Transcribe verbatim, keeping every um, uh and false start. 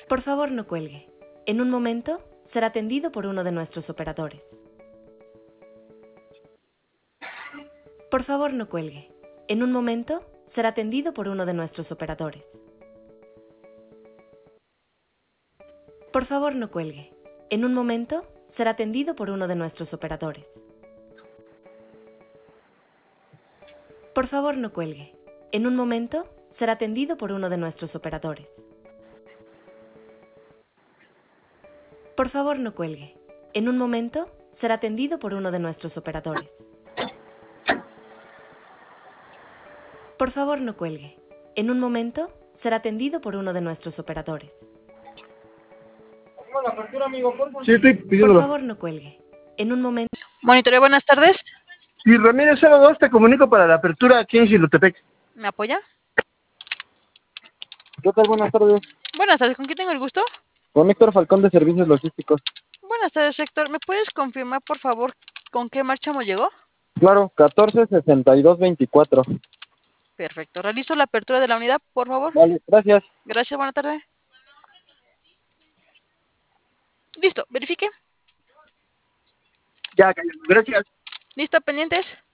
Por favor, no cuelgue. En un momento, será atendido por uno de nuestros operadores. Por favor, no cuelgue. En un momento, será atendido por uno de nuestros operadores. Por favor, no cuelgue. En un momento, será atendido por uno de nuestros operadores. Por favor, no cuelgue. En un momento, será atendido por uno de nuestros operadores. Por favor, no cuelgue. En un momento, será atendido por uno de nuestros operadores. Por favor, no cuelgue. En un momento, será atendido por uno de nuestros operadores. La apertura, amigo, por favor. Sí, estoy Por pidiéndolo. favor, no cuelgue. En un momento... Monitoreo, buenas tardes. Y Ramírez cero dos, te comunico para la apertura aquí en Xilotepec. ¿Me apoya? ¿Qué tal? Buenas tardes. Buenas tardes, ¿con quién tengo el gusto? Con Héctor Falcón de Servicios Logísticos. Buenas tardes, Héctor. ¿Me puedes confirmar, por favor, con qué marchamo llegó? Claro, catorce sesenta y dos veinticuatro. Perfecto. Realizo la apertura de la unidad, por favor. Vale, gracias. Gracias, buena tarde. Listo, verifique. Ya, cayó. Gracias. Listo, pendientes.